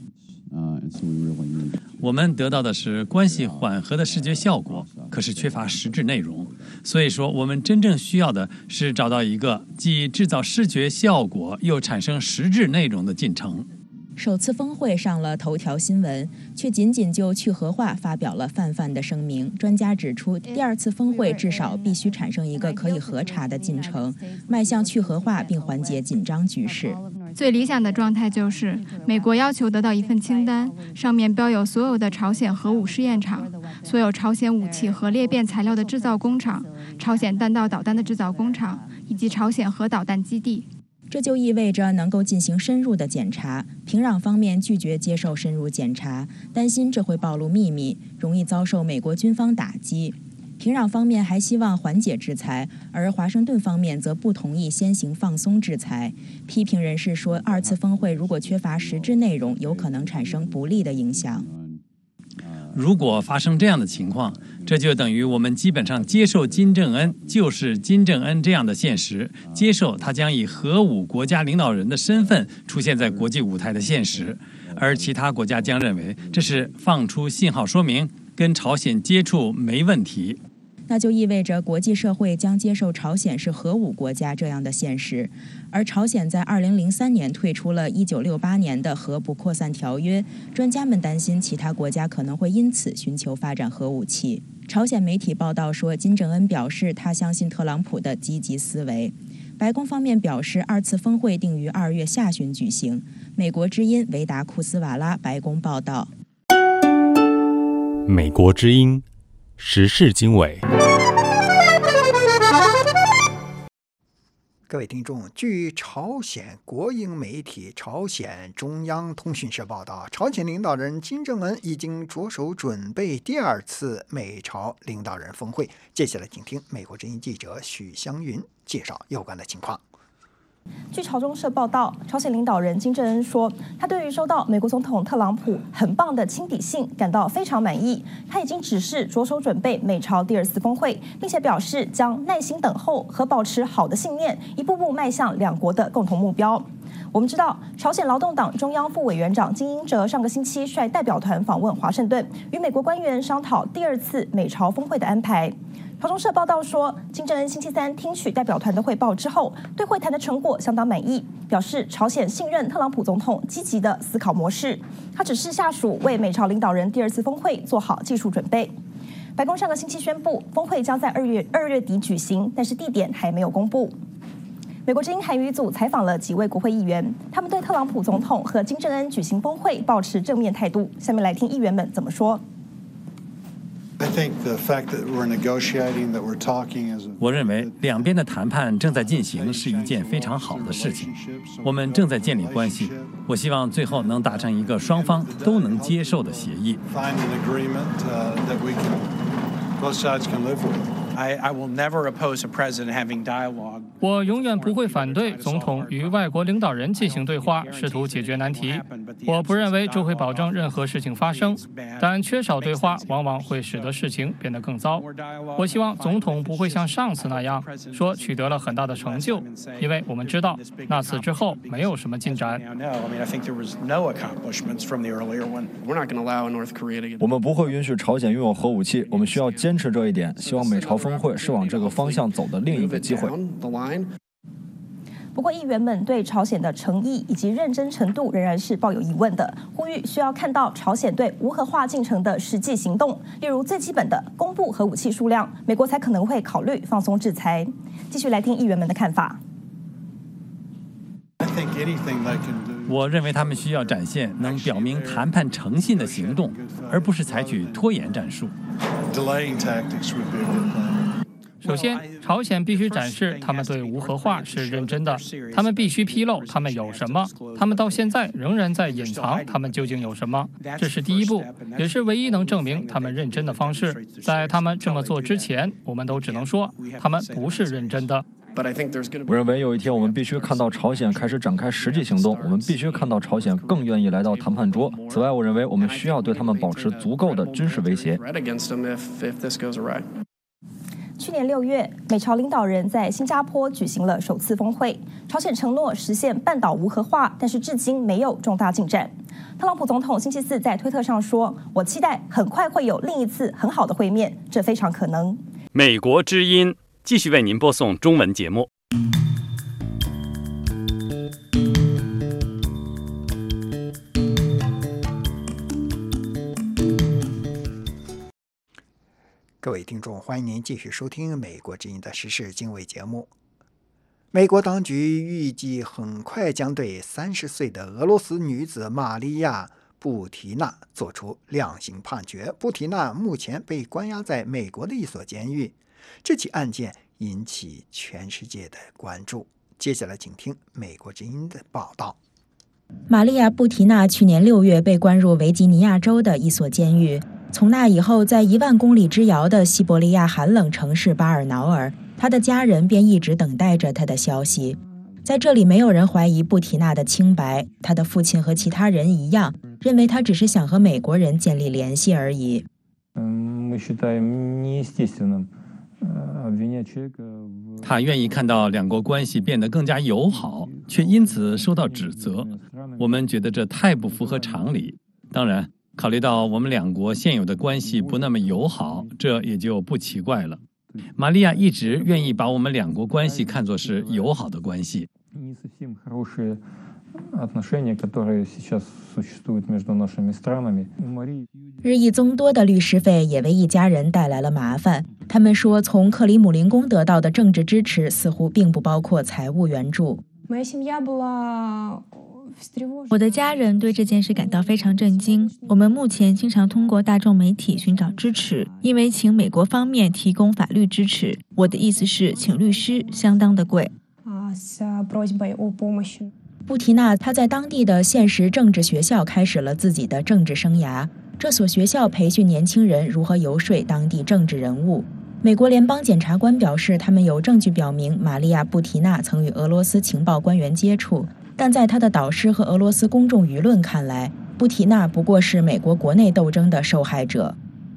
我们得到的是关系缓和的视觉效果，可是缺乏实质内容。所以说，我们真正需要的是找到一个既制造视觉效果又产生实质内容的进程。 首次峰会上了头条新闻，却仅仅就去核化发表了泛泛的声明。专家指出，第二次峰会至少必须产生一个可以核查的进程，迈向去核化并缓解紧张局势。 最理想的状态就是美国要求得到一份清单，上面标有所有的朝鲜核武试验场、所有朝鲜武器和裂变材料的制造工厂、朝鲜弹道导弹的制造工厂以及朝鲜核导弹基地。 这就意味着能够进行深入的检查。平壤方面拒绝接受深入检查，担心这会暴露秘密，容易遭受美国军方打击。平壤方面还希望缓解制裁，而华盛顿方面则不同意先行放松制裁。批评人士说，二次峰会如果缺乏实质内容，有可能产生不利的影响。 如果发生这样的情况，这就等于我们基本上接受金正恩就是金正恩这样的现实，接受他将以核武国家领导人的身份出现在国际舞台的现实，而其他国家将认为这是放出信号说明跟朝鲜接触没问题。 那就意味着国际社会将接受朝鲜是核武国家这样的现实，而朝鲜在2003年退出了1968年的核不扩散条约，专家们担心其他国家可能会因此寻求发展核武器。朝鲜媒体报道说，金正恩表示他相信特朗普的积极思维。白宫方面表示，二次峰会定于2月下旬举行。美国之音维达库斯瓦拉白宫报道。 美国之音时事经纬。 各位听众，据朝鲜国营媒体朝鲜中央通讯社报道，朝鲜领导人金正恩已经着手准备第二次美朝领导人峰会。接下来请听美国之音记者许湘云介绍有关的情况。 据朝中社报道，朝鲜领导人金正恩说，他对于收到美国总统特朗普很棒的亲笔信感到非常满意。他已经指示着手准备美朝第二次峰会，并且表示将耐心等候和保持好的信念，一步步迈向两国的共同目标。我们知道，朝鲜劳动党中央副委员长金英哲上个星期率代表团访问华盛顿，与美国官员商讨第二次美朝峰会的安排。朝中社报道说，金正恩星期三听取代表团的汇报之后，对会谈的成果相当满意，表示朝鲜信任特朗普总统积极的思考模式。他指示下属为美朝领导人第二次峰会做好技术准备。白宫上个星期宣布，峰会将在2月底举行，但是地点还没有公布。美国之音韩语组采访了几位国会议员，他们对特朗普总统和金正恩举行峰会抱持正面态度。下面来听议员们怎么说。 我认为两边的谈判正在进行是一件非常好的事情，我们正在建立关系。我希望最后能达成一个双方都能接受的协议。 我永远不会反对总统与外国领导人进行对话，试图解决难题。我不认为这会保证任何事情发生，但缺少对话往往会使得事情变得更糟。我希望总统不会像上次那样说取得了很大的成就，因为我们知道那次之后没有什么进展。 我们不会允许朝鲜拥有核武器，我们需要坚持这一点。希望美朝峰会是往这个方向走的另一个机会。 不过，议员们对朝鲜的诚意以及认真程度仍然是抱有疑问的，呼吁需要看到朝鲜对无核化进程的实际行动，例如最基本的公布核武器数量，美国才可能会考虑放松制裁。继续来听议员们的看法。 我认为他们需要展现能表明谈判诚信的行动，而不是采取拖延战术。 首先，朝鲜必须展示他们对无核化是认真的，他们必须披露他们有什么，他们到现在仍然在隐藏他们究竟有什么。这是第一步，也是唯一能证明他们认真的方式。在他们这么做之前，我们都只能说他们不是认真的。 我认为有一天我们必须看到朝鲜开始展开实际行动，我们必须看到朝鲜更愿意来到谈判桌。此外，我认为我们需要对他们保持足够的军事威胁。 去年6月，美朝领导人在新加坡举行了首次峰会，朝鲜承诺实现半岛无核化，但是至今没有重大进展。特朗普总统星期四在推特上说：“我期待很快会有另一次很好的会面，这非常可能。” 美国之音继续为您播送中文节目。 各位听众，欢迎您继续收听美国之音的时事经纬节目。美国当局预计很快将对30岁的俄罗斯女子玛利亚·布提娜作出量刑判决。布提娜目前被关押在美国的一所监狱，这起案件引起全世界的关注。接下来请听美国之音的报道。 玛利亚·布提娜去年6月被关入维吉尼亚州的一所监狱。从那以后，在1万公里之遥的西伯利亚寒冷城市巴尔瑙尔，他的家人便一直等待着他的消息。在这里，没有人怀疑布提娜的清白，他的父亲和其他人一样，认为他只是想和美国人建立联系而已。 他愿意看到两国关系变得更加友好，却因此受到指责。我们觉得这太不符合常理。当然，考虑到我们两国现有的关系不那么友好，这也就不奇怪了。玛利亚一直愿意把我们两国关系看作是友好的关系。 日益增多的律师费也为一家人带来了麻烦。他们说，从克里姆林宫得到的政治支持似乎并不包括财务援助。 我的家人对这件事感到非常震惊。我们目前经常通过大众媒体寻找支持，因为请美国方面提供法律支持。我的意思是，请律师相当的贵。 布提娜她在当地的现实政治学校开始了自己的政治生涯。这所学校培训年轻人如何游说当地政治人物。美国联邦检察官表示，他们有证据表明玛利亚·布提娜曾与俄罗斯情报官员接触。但在他的导师和俄罗斯公众舆论看来，布提娜不过是美国国内斗争的受害者。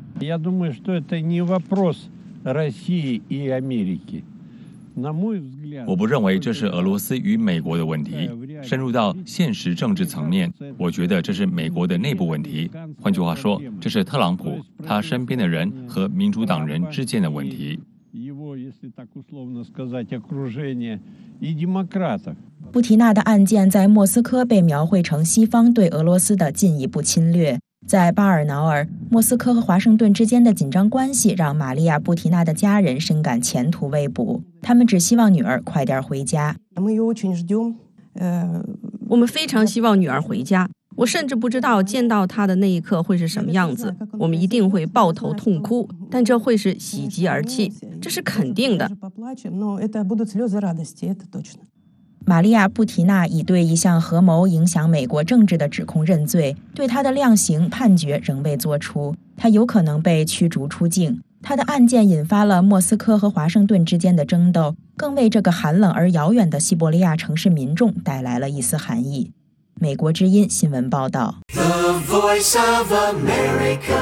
我不认为这是俄罗斯与美国的问题。深入到现实政治层面，我觉得这是美国的内部问题。换句话说，这是特朗普他身边的人和民主党人之间的问题。 布提娜的案件在莫斯科被描绘成西方对俄罗斯的进一步侵略。在巴尔瑙尔，莫斯科和华盛顿之间的紧张关系让玛利亚·布提娜的家人深感前途未卜，他们只希望女儿快点回家。 我们非常希望女儿回家。我甚至不知道见到她的那一刻会是什么样子。我们一定会抱头痛哭，但这会是喜极而泣，这是肯定的。 玛利亚·布提娜已对一项合谋影响美国政治的指控认罪，对她的量刑判决仍未作出，她有可能被驱逐出境。她的案件引发了莫斯科和华盛顿之间的争斗，更为这个寒冷而遥远的西伯利亚城市民众带来了一丝寒意。美国之音新闻报道。The Voice of America。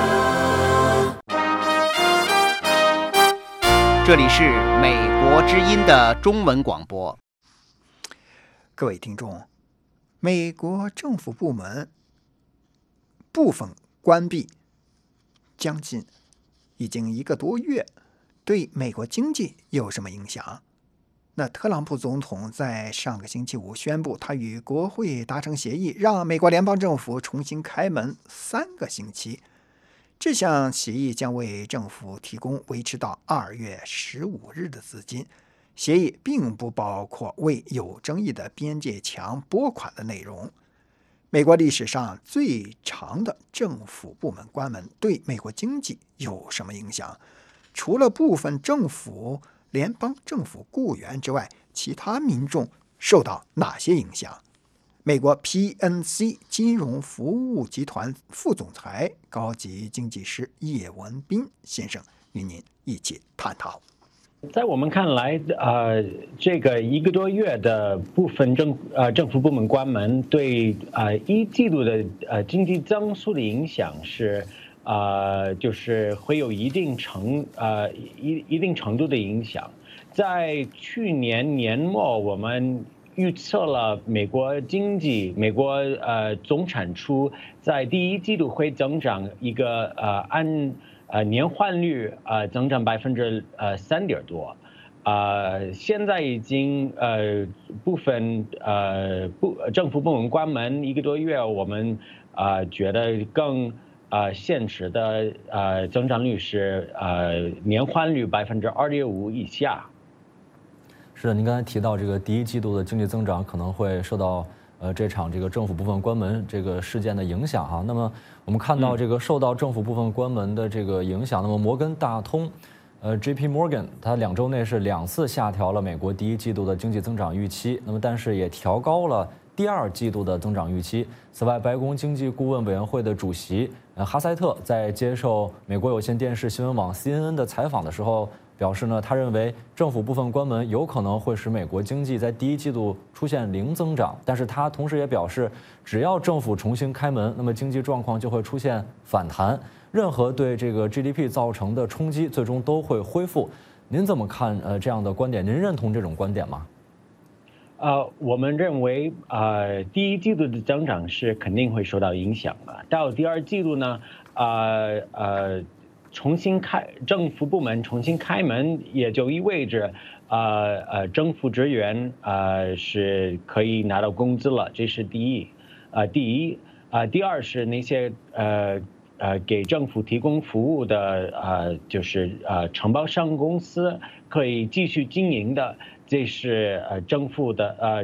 这里是美国之音的中文广播。 各位听众，美国政府部门部分关闭，将近已经1个多月，对美国经济有什么影响？那特朗普总统在上个星期五宣布，他与国会达成协议，让美国联邦政府重新开门3个星期。这项协议将为政府提供维持到2月15日的资金。协议并不包括为有争议的边界墙拨款的内容。美国历史上最长的政府部门关门对美国经济有什么影响？除了部分政府、联邦政府雇员之外，其他民众受到哪些影响？美国 PNC 金融服务集团副总裁、高级经济师叶文斌先生与您一起探讨。 在我们看来，这个1个多月的部分政府部门关门，对1季度的经济增速的影响是就是会有一定程度的影响。在去年年末，我们预测了美国总产出在第一季度会增长一个按年换率增长3%多。现在已经部分政府部门关门1个多月，我们觉得更现实的增长率是年换率2.5%以下。 是的，您刚才提到这个第一季度的经济增长可能会受到这场这个政府部分关门这个事件的影响哈。那么我们看到这个受到政府部分关门的这个影响，那么摩根大通JP Morgan 它2周内是2次下调了美国第一季度的经济增长预期，那么但是也调高了第2季度的增长预期。此外，白宫经济顾问委员会的主席哈塞特在接受美国有线电视新闻网 CNN 的采访的时候表示呢，他认为政府部分关门有可能会使美国经济在第一季度出现零增长，但是他同时也表示，只要政府重新开门，那么经济状况就会出现反弹，任何对这个 GDP 造成的冲击最终都会恢复。您怎么看这样的观点？您认同这种观点吗？ 我们认为第一季度的增长是肯定会受到影响的。到第2季度呢，政府部门重新开门，也就意味着政府职员是可以拿到工资了，这是第一。第二是那些给政府提供服务的就是承包商公司可以继续经营的，这是政府的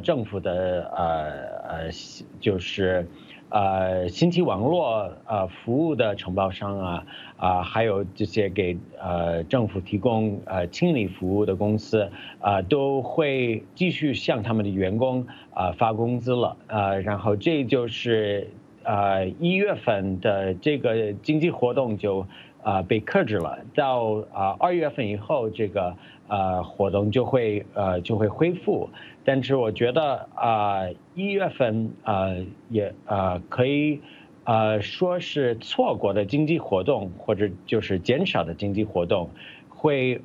就是信息网络服务的承包商还有这些给政府提供清理服务的公司都会继续向他们的员工发工资了。然后这就是1月份的这个经济活动就被克制了，到2月份以后，这个活动就会恢复。但是我觉得1月份也可以说是错过的经济活动，或者就是减少的经济活动，会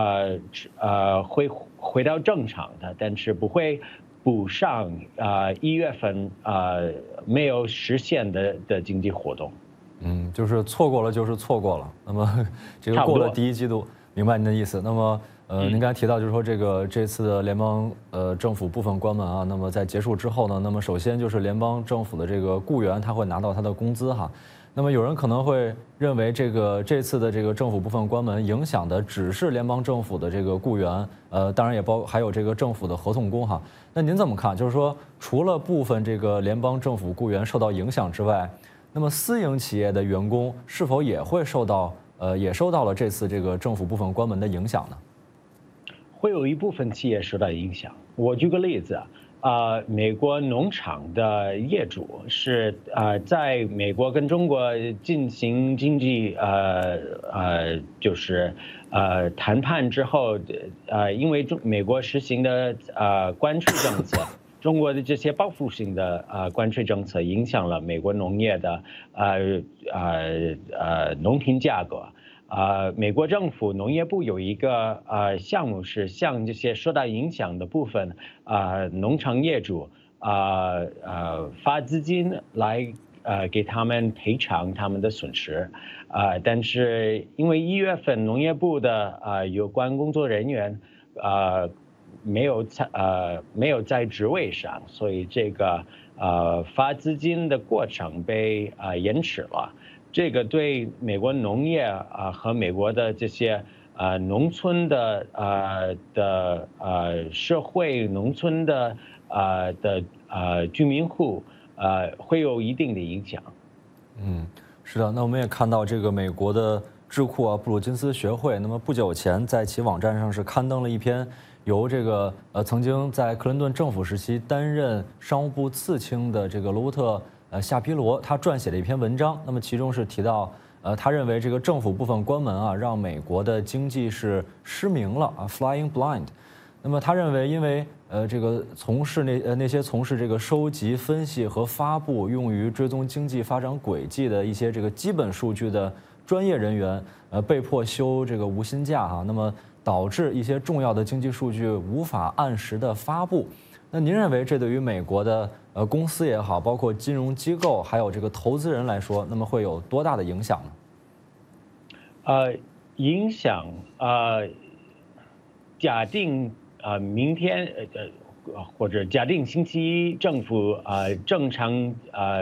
回到正常的，但是不会补上1月份没有实现的经济活动。 就是错过了就是错过了。那么这个过了第一季度，明白您的意思。那么您刚才提到就是说这次的联邦政府部分关门那么在结束之后呢，那么首先就是联邦政府的这个雇员他会拿到他的工资哈。那么有人可能会认为这次的这个政府部分关门影响的只是联邦政府的这个雇员，当然也还有这个政府的合同工哈。那您怎么看？就是说除了部分这个联邦政府雇员受到影响之外，那么私营企业的员工是否也会受到也受到了这次这个政府部分关门的影响呢？ 会有一部分企业受到影响。我举个例子美国农场的业主是在美国跟中国进行经济就是谈判之后因为美国实行的关税政策，中国的这些报复性的关税政策影响了美国农业的农品价格。美国政府农业部有一个项目是向这些受到影响的部分农场业主发资金来给他们赔偿他们的损失。但是因为1月份农业部的有关工作人员没有在职位上，所以这个发资金的过程被延迟了。这个对美国农业和美国的这些农村的社会农村的居民户会有一定的影响。 是的。那我们也看到这个美国的智库布鲁金斯学会，那么不久前在其网站上是刊登了一篇由这个曾经在克林顿政府时期担任商务部次卿的这个罗伯特夏皮罗他撰写的一篇文章。那么其中是提到他认为这个政府部分关门让美国的经济是失明了flying blind。那么他认为因为这个从事那些从事这个收集、分析和发布用于追踪经济发展轨迹的一些这个基本数据的专业人员，被迫休这个无薪假哈，那么导致一些重要的经济数据无法按时的发布。那您认为这对于美国的公司也好，包括金融机构还有这个投资人来说，那么会有多大的影响呢？ 影响假定明天或者假定星期一政府正常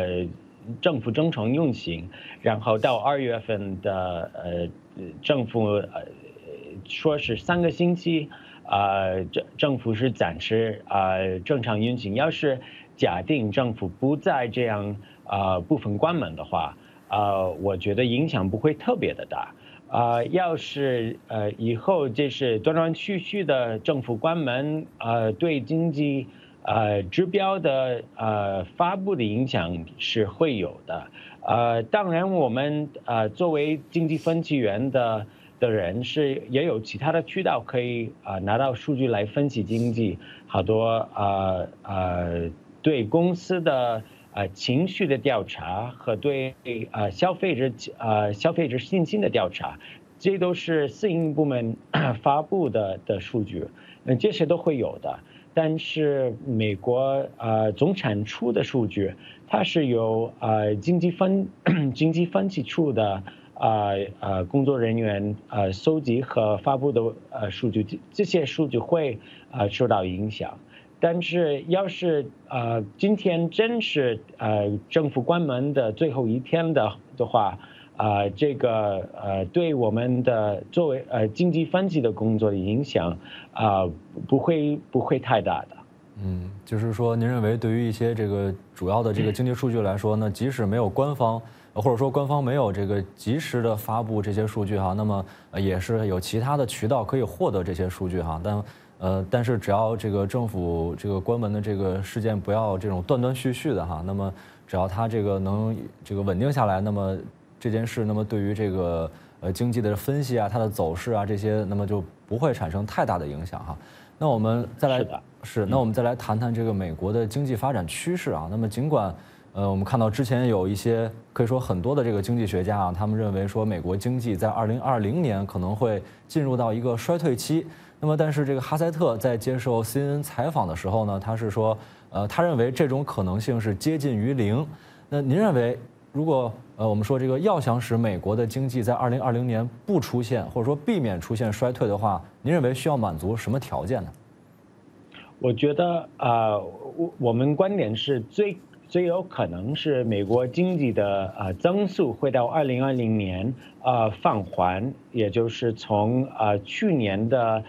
运行，然后到2月份的政府说是3个星期政府是暂时正常运行。要是假定政府不再这样部分关门的话，我觉得影响不会特别的大。要是以后这是断断续续的政府关门，对经济指标的发布的影响是会有的。当然我们作为经济分析员的人也有其他的渠道可以拿到数据来分析经济，好多对公司的情绪的调查和对消费者信心的调查，这都是私营部门发布的数据，这些都会有的。但是美国总产出的数据，它是由经济分析处的工作人员收集和发布的数据，这些数据会受到影响。但是要是今天真是政府关门的最后一天的话，这个对我们的作为经济分析的工作的影响不会太大的。 就是说您认为对于一些这个主要的这个经济数据来说呢，即使没有官方或者说官方没有这个及时的发布这些数据哈，那么也是有其他的渠道可以获得这些数据哈，但是只要这个政府这个关门的这个事件不要这种断断续续的哈，那么只要它这个能这个稳定下来，那么这件事那么对于这个经济的分析啊、它的走势啊这些，那么就不会产生太大的影响哈。那我们再来谈谈这个美国的经济发展趋势啊。那么尽管我们看到之前有一些可以说很多的这个经济学家啊，他们认为说美国经济在2020年可能会进入到一个衰退期。那么，但是这个哈塞特在接受 CNN 采访的时候呢，他是说，他认为这种可能性是接近于0。那您认为，如果我们说这个要想使美国的经济在2020年不出现或者说避免出现衰退的话，您认为需要满足什么条件呢？ 我觉得我们观点是最有可能是美国经济的增速会到2020年放缓，也就是从去年的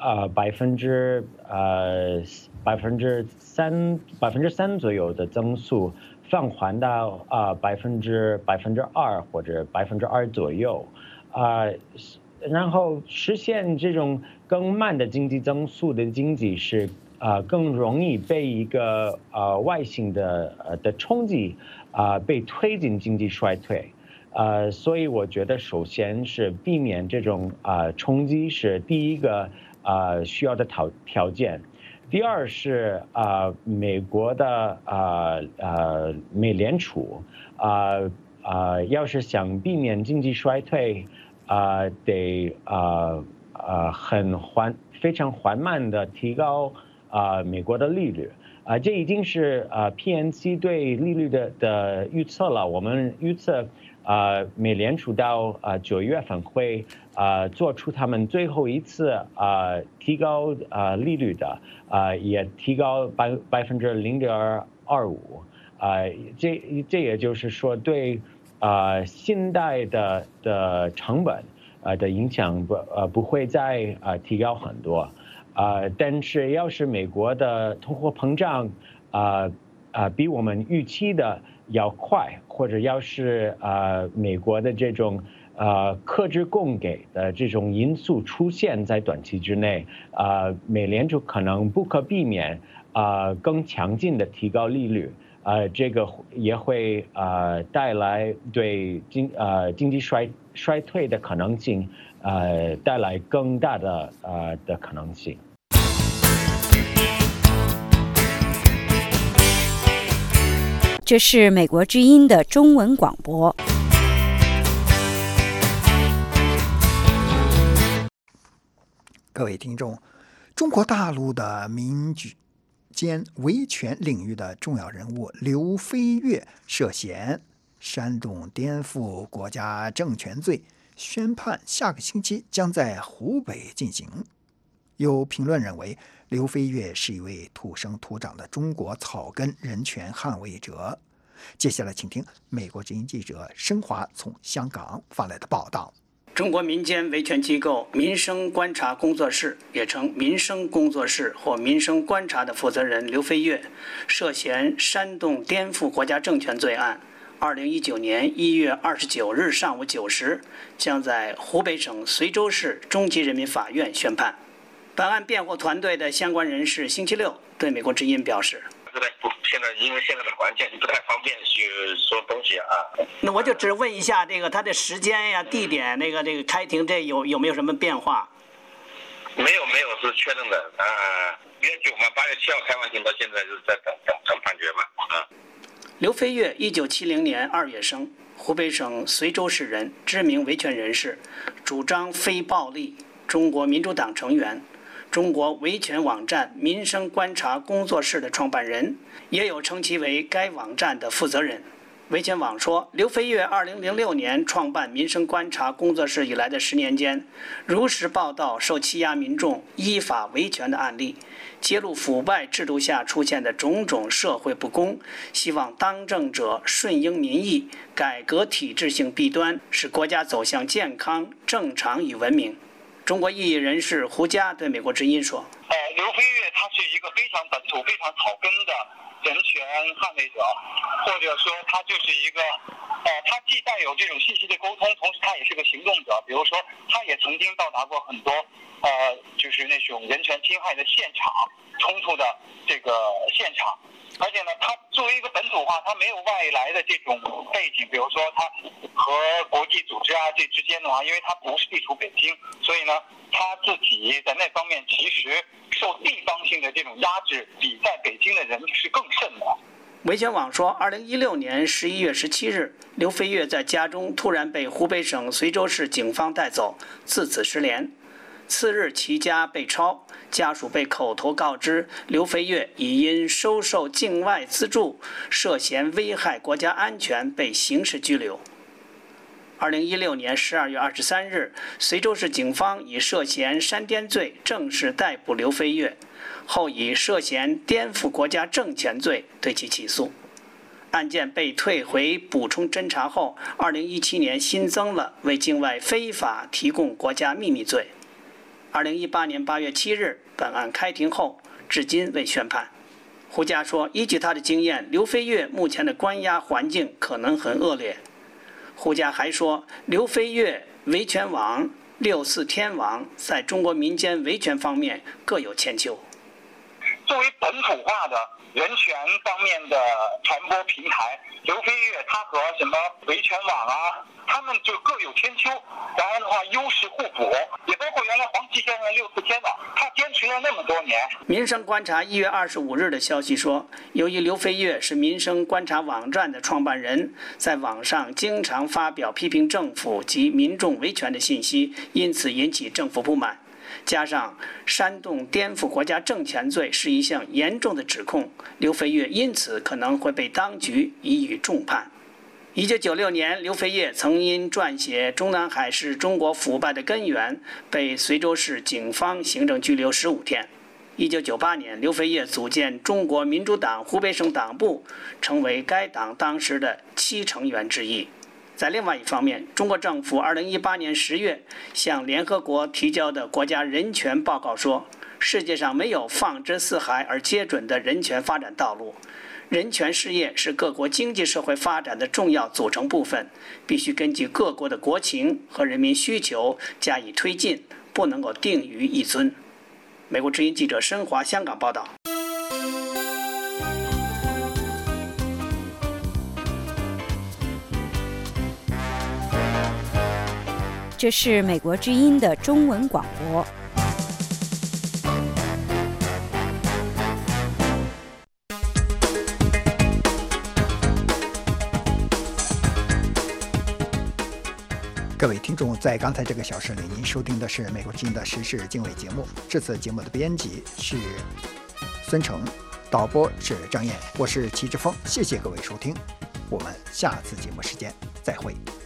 3%左右的增速放缓到2%或者2%左右，然后实现这种更慢的经济增速的经济是更容易被一个外性的冲击被推进经济衰退，所以我觉得首先是避免这种冲击是第一个需要的条件。第二是美国的美联储要是想避免经济衰退，得非常缓慢的提高美国的利率，这已经是PNC 对利率的预测了。我们预测美联储到9月份会做出他们最后一次提高利率的，也提高0.25%，这也就是说对信贷的成本的影响不会再提高很多。但是要是美国的通货膨胀比我们预期的要快，或者要是美国的这种克制供给的这种因素出现在短期之内，美联储可能不可避免更强劲的提高利率，这个也会带来对经济衰退的可能性带来更大的可能性。 这是美国之音的中文广播。 各位听众，中国大陆的民间维权领域的重要人物刘飞跃涉嫌煽动颠覆国家政权罪，宣判下个星期将在湖北进行。有评论认为，刘飞跃是一位土生土长的中国草根人权捍卫者。接下来请听美国之音记者申华从香港发来的报道。 中国民间维权机构民生观察工作室，也称民生工作室或民生观察的负责人刘飞跃，涉嫌煽动颠覆国家政权罪案，2019年1月29日上午9时，将在湖北省随州市中级人民法院宣判。本案辩护团队的相关人士星期六对美国之音表示：“ 现在因为现在的环境不太方便去说东西啊。” 那我就只问一下，它的时间呀、地点，这个开庭有没有什么变化？ 没有是确认的1月9嘛，8月7号开完庭，到现在就是在等判决嘛刘飞跃1970年2月生，湖北省随州市人，知名维权人士，主张非暴力，中国民主党成员，中国维权网站民生观察工作室的创办人，也有称其为该网站的负责人。维权网说，刘飞跃2006年创办民生观察工作室以来的10年间，如实报道受欺压民众依法维权的案例，揭露腐败制度下出现的种种社会不公，希望当政者顺应民意，改革体制性弊端，使国家走向健康、正常与文明。中国异议人士胡佳对美国之音说：“ 刘飞跃他是一个非常本土、非常草根的人权捍卫者，或者说他就是一个，他既带有这种信息的沟通，同时他也是个行动者。比如说，他也曾经到达过很多，就是那种人权侵害的现场、冲突的这个现场。而且呢，他作为一个本土化，他没有外来的这种背景，比如说他和国际组织这之间的话，因为他不是地处北京，所以呢，他自己在那方面其实受地方性的这种压制，比在北京的人是更甚的。” 维权网说，2016年11月17日，刘飞跃在家中突然被湖北省随州市警方带走，自此失联。次日其家被抄，家属被口头告知刘飞跃已因收受境外资助，涉嫌危害国家安全被刑事拘留。2016年12月23日，随州市警方以涉嫌煽颠罪正式逮捕刘飞跃，后以涉嫌颠覆国家政权罪对其起诉。案件被退回补充侦查后，2017年新增了为境外非法提供国家秘密罪。2018年8月7日，本案开庭后，至今未宣判。胡佳说，依据他的经验，刘飞跃目前的关押环境可能很恶劣。胡佳还说，刘飞跃、维权网、64天网在中国民间维权方面各有千秋。 作为本土化的人权方面的传播平台，刘飞跃他和什么维权网他们就各有千秋，然后的话优势互补，也包括原来黄琦先生64天网，他坚持了那么多年。 民生观察1月25日的消息说，由于刘飞跃是民生观察网站的创办人，在网上经常发表批评政府及民众维权的信息，因此引起政府不满。加上煽动颠覆国家政权罪是一项严重的指控，刘飞跃因此可能会被当局予以重判。1996年，刘飞跃曾因撰写《中南海是中国腐败的根源》被随州市警方行政拘留15天。1998年，刘飞跃组建中国民主党湖北省党部，成为该党当时的7成员之一。在另外一方面，中国政府2018年10月向联合国提交的国家人权报告说，世界上没有放之四海而皆准的人权发展道路。人权事业是各国经济社会发展的重要组成部分，必须根据各国的国情和人民需求加以推进，不能够定于一尊。美国之音记者申华香港报道。 这是美国之音的中文广播。 各位听众，在刚才这个小时里，您收听的是美国之音的时事经纬节目。这次节目的编辑是孙成，导播是张燕，我是齐志峰，谢谢各位收听，我们下次节目时间再会。